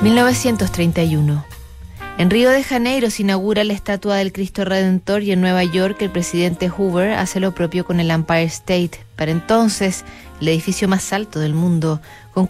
1931. En Río de Janeiro se inaugura la estatua del Cristo Redentor y en Nueva York el presidente Hoover hace lo propio con el Empire State, para entonces el edificio más alto del mundo, con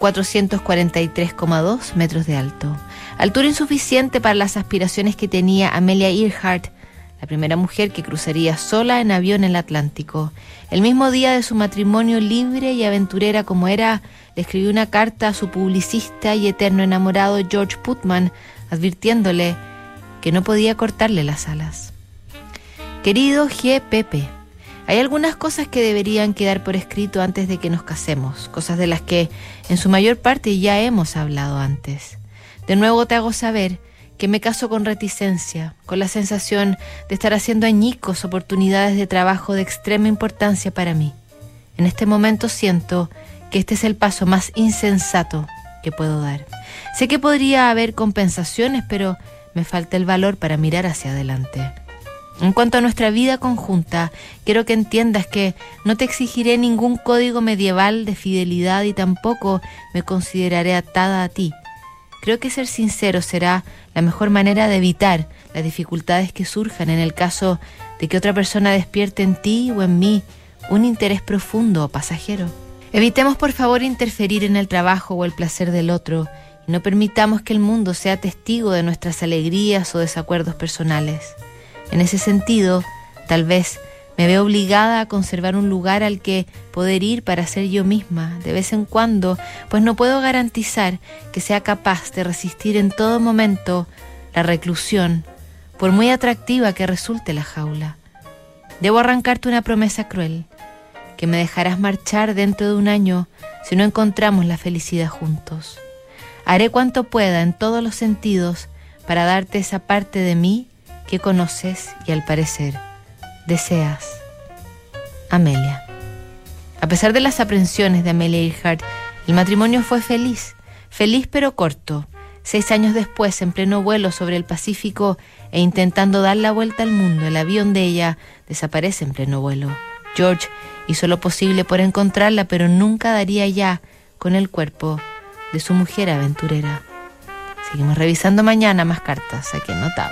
443,2 metros de alto. Altura insuficiente para las aspiraciones que tenía Amelia Earhart, la primera mujer que cruzaría sola en avión el Atlántico. El mismo día de su matrimonio, libre y aventurera como era, le escribió una carta a su publicista y eterno enamorado George Putnam, advirtiéndole que no podía cortarle las alas. Querido G. Pepe, hay algunas cosas que deberían quedar por escrito antes de que nos casemos, cosas de las que en su mayor parte ya hemos hablado antes. De nuevo te hago saber que me caso con reticencia, con la sensación de estar haciendo añicos oportunidades de trabajo de extrema importancia para mí. En este momento siento que este es el paso más insensato que puedo dar. Sé que podría haber compensaciones, pero me falta el valor para mirar hacia adelante. En cuanto a nuestra vida conjunta, quiero que entiendas que no te exigiré ningún código medieval de fidelidad y tampoco me consideraré atada a ti. Creo que ser sincero será la mejor manera de evitar las dificultades que surjan en el caso de que otra persona despierte en ti o en mí un interés profundo o pasajero. Evitemos por favor interferir en el trabajo o el placer del otro y no permitamos que el mundo sea testigo de nuestras alegrías o desacuerdos personales. En ese sentido, tal vez me veo obligada a conservar un lugar al que poder ir para ser yo misma de vez en cuando, pues no puedo garantizar que sea capaz de resistir en todo momento la reclusión, por muy atractiva que resulte la jaula. Debo arrancarte una promesa cruel, que me dejarás marchar dentro de un año si no encontramos la felicidad juntos. Haré cuanto pueda en todos los sentidos para darte esa parte de mí que conoces y al parecer deseas. Amelia. A pesar de las aprensiones de Amelia Earhart, el matrimonio fue feliz pero corto. 6 años después, en pleno vuelo sobre el Pacífico e intentando dar la vuelta al mundo, el avión de ella desaparece en pleno vuelo. George hizo lo posible por encontrarla, pero nunca daría ya con el cuerpo de su mujer aventurera. Seguimos revisando mañana más cartas aquí en Notable.